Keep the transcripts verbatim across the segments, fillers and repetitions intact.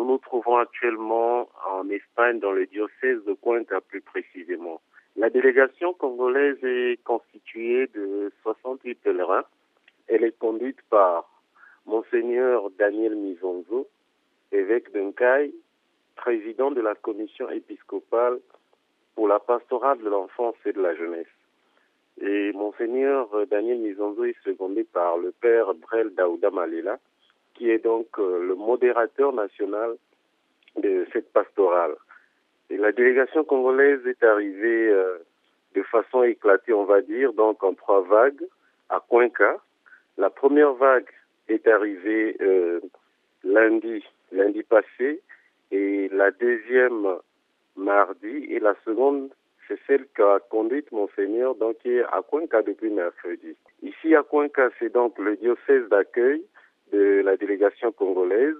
Nous nous trouvons actuellement en Espagne, dans le diocèse de Cuenca plus précisément. La délégation congolaise est constituée de soixante-huit pèlerins. Elle est conduite par Monseigneur Daniel Mizonzo, évêque d'Nkaï, président de la commission épiscopale pour la pastorale de l'enfance et de la jeunesse. Et Monseigneur Daniel Mizonzo est secondé par le père Brel Daouda Malela, qui est donc euh, le modérateur national de cette pastorale. Et la délégation congolaise est arrivée euh, de façon éclatée, on va dire, donc en trois vagues à Cuenca. La première vague est arrivée euh, lundi, lundi passé, et la deuxième mardi, et la seconde, c'est celle qu'a conduite Monseigneur, donc qui est à Cuenca depuis mercredi. Ici à Cuenca, c'est donc le diocèse d'accueil de la délégation congolaise,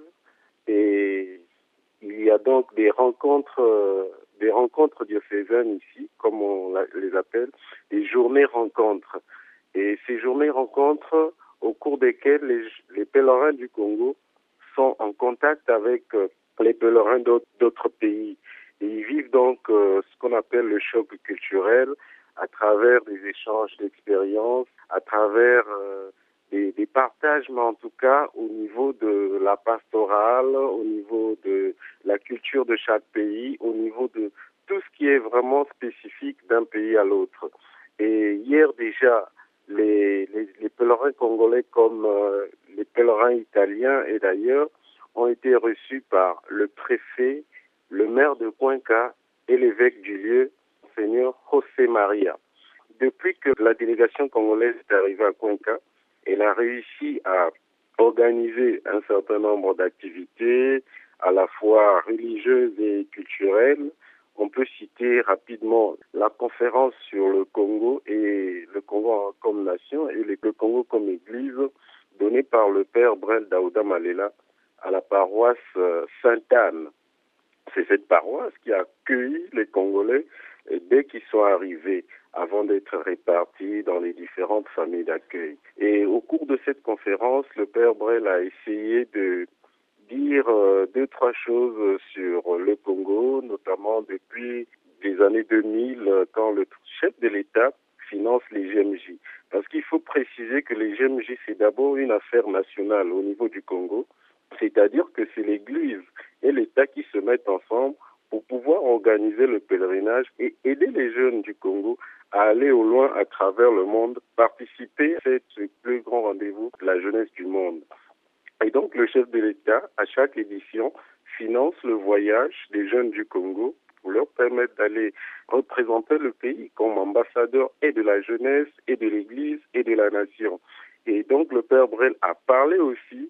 et il y a donc des rencontres, euh, des rencontres diocésaines ici, comme on la, les appelle, des journées rencontres. Et ces journées rencontres, au cours desquelles les, les pèlerins du Congo sont en contact avec euh, les pèlerins d'autres, d'autres pays. Et ils vivent donc euh, ce qu'on appelle le choc culturel à travers des échanges d'expériences, à travers euh, des, des partages, mais en tout cas au niveau de la pastorale, au niveau de la culture de chaque pays, au niveau de tout ce qui est vraiment spécifique d'un pays à l'autre. Et hier déjà, les, les, les pèlerins congolais comme euh, les pèlerins italiens et d'ailleurs ont été reçus par le préfet, le maire de Cuenca et l'évêque du lieu, Monseigneur José Maria. Depuis que la délégation congolaise est arrivée à Cuenca, elle a réussi à organiser un certain nombre d'activités, à la fois religieuses et culturelles. On peut citer rapidement la conférence sur le Congo et le Congo comme nation et le Congo comme église donnée par le père Brel Daouda Malela à la paroisse Sainte-Anne. C'est cette paroisse qui a accueilli les Congolais dès qu'ils sont arrivés, avant d'être répartis dans les différentes familles d'accueil. Et au cours de cette conférence, le père Brel a essayé de dire euh, deux, trois choses sur le Congo, notamment depuis les années deux mille, quand le chef de l'État finance les G M J. Parce qu'il faut préciser que les G M J, c'est d'abord une affaire nationale au niveau du Congo, c'est-à-dire que c'est l'Église et l'État qui se mettent ensemble pour pouvoir organiser le pèlerinage et aider les jeunes du Congo à aller au loin à travers le monde, participer à ce plus grand rendez-vous de la jeunesse du monde. Et donc le chef de l'État, à chaque édition, finance le voyage des jeunes du Congo pour leur permettre d'aller représenter le pays comme ambassadeur et de la jeunesse et de l'Église et de la nation. Et donc le père Brel a parlé aussi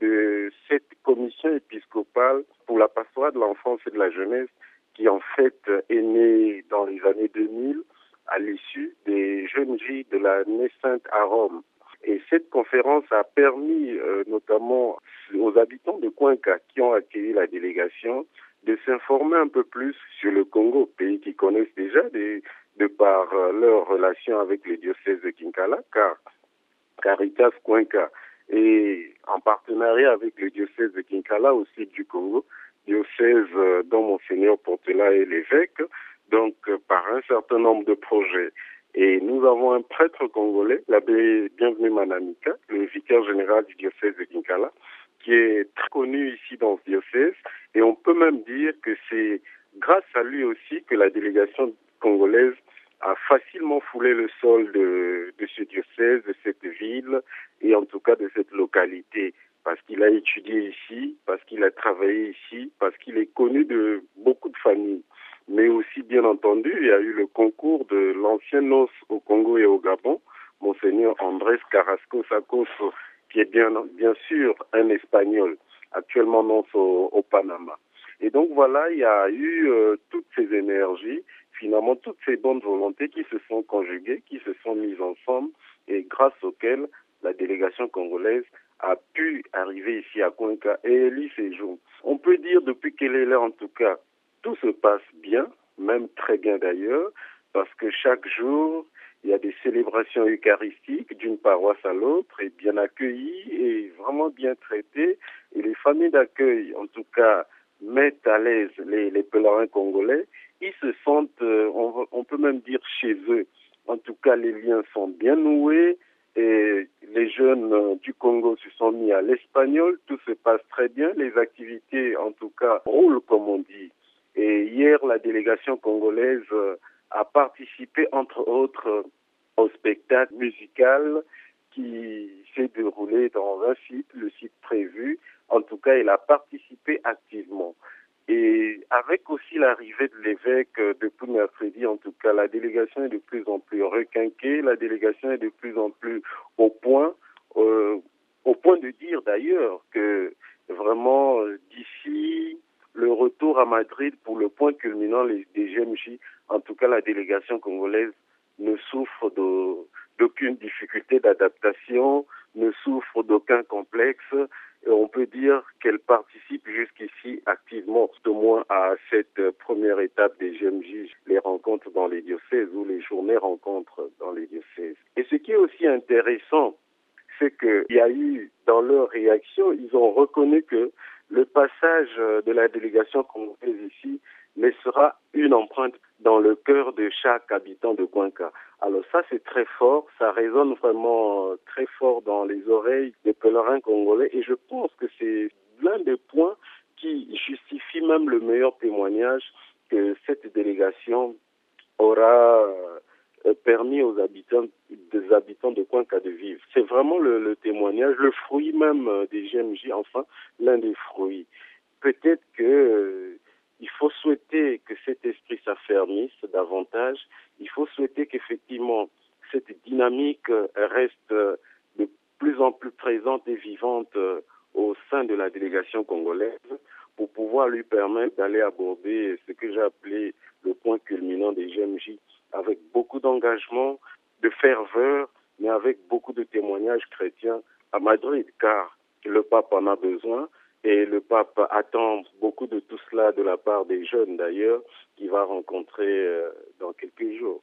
de cette commission épiscopale pour la pastorale de l'enfance et de la jeunesse qui en fait est née dans les années deux mille à l'issue des jeunes J de la naissante à Rome. Et cette conférence a permis euh, notamment aux habitants de Cuenca qui ont accueilli la délégation de s'informer un peu plus sur le Congo, pays qu'ils connaissent déjà de, de par euh, leur relation avec le diocèse de Kinkala, car Caritas Cuenca est en partenariat avec le diocèse de Kinkala au sud du Congo, diocèse euh, dont Monseigneur Portela est l'évêque, donc euh, par un certain nombre de projets. Et nous avons un prêtre congolais, l'abbé Bienvenu Manamika, le vicaire général du diocèse de Kinkala, qui est très connu ici dans ce diocèse. Et on peut même dire que c'est grâce à lui aussi que la délégation congolaise a facilement foulé le sol de, de ce diocèse, de cette ville, et en tout cas de cette localité, parce qu'il a étudié ici, parce qu'il a travaillé ici, parce qu'il est connu de beaucoup de familles. Mais aussi, bien entendu, il y a eu le concours de l'ancien N O S au Congo et au Gabon, Monseigneur Andrés Carrasco Sacoso, qui est bien, bien sûr un Espagnol, actuellement N O S au, au Panama. Et donc voilà, il y a eu euh, toutes ces énergies, finalement toutes ces bonnes volontés qui se sont conjuguées, qui se sont mises ensemble, et grâce auxquelles la délégation congolaise a pu arriver ici à Cuenca et élire ses jours. On peut dire depuis qu'elle est là, en tout cas, tout se passe bien, même très bien d'ailleurs, parce que chaque jour, il y a des célébrations eucharistiques d'une paroisse à l'autre, et bien accueillies et vraiment bien traitées. Et les familles d'accueil, en tout cas, mettent à l'aise les, les pèlerins congolais. Ils se sentent, euh, on, on peut même dire chez eux. En tout cas, les liens sont bien noués et les jeunes euh, du Congo se sont mis à l'espagnol. Tout se passe très bien. Les activités, en tout cas, roulent comme on dit. Et hier, la délégation congolaise euh, a participé, entre autres, euh, au spectacle musical qui s'est déroulé dans un site, le site prévu. En tout cas, il a participé activement. Et avec aussi l'arrivée de l'évêque euh, depuis mercredi, en tout cas, la délégation est de plus en plus requinquée, la délégation est de plus en plus au point, euh, au point de dire d'ailleurs que vraiment euh, d'ici le retour à Madrid pour le point culminant des G M J, en tout cas la délégation congolaise ne souffre de, d'aucune difficulté d'adaptation, ne souffre d'aucun complexe. Et on peut dire qu'elle participe jusqu'ici activement, au moins à cette première étape des G M J, les rencontres dans les diocèses ou les journées rencontres dans les diocèses. Et ce qui est aussi intéressant, c'est qu'il y a eu, dans leur réaction, ils ont reconnu que le passage de la délégation congolaise ici laissera une empreinte dans le cœur de chaque habitant de Cuenca. Alors ça, c'est très fort, ça résonne vraiment très fort dans les oreilles des pèlerins congolais et je pense que c'est l'un des points qui justifie même le meilleur témoignage que cette délégation aura permis aux habitants, des habitants de Cuenca de vivre. C'est vraiment le, le témoignage, le fruit même des G M J, enfin, l'un des fruits. Peut-être que euh, il faut souhaiter que cet esprit s'affermisse davantage. Il faut souhaiter qu'effectivement cette dynamique reste de plus en plus présente et vivante au sein de la délégation congolaise pour pouvoir lui permettre d'aller aborder ce que j'ai appelé le point culminant des G M J avec beaucoup d'engagement, de ferveur, mais avec beaucoup de témoignages chrétiens à Madrid, car le pape en a besoin. Et le pape attend beaucoup de tout cela de la part des jeunes d'ailleurs, qu'il va rencontrer euh, dans quelques jours.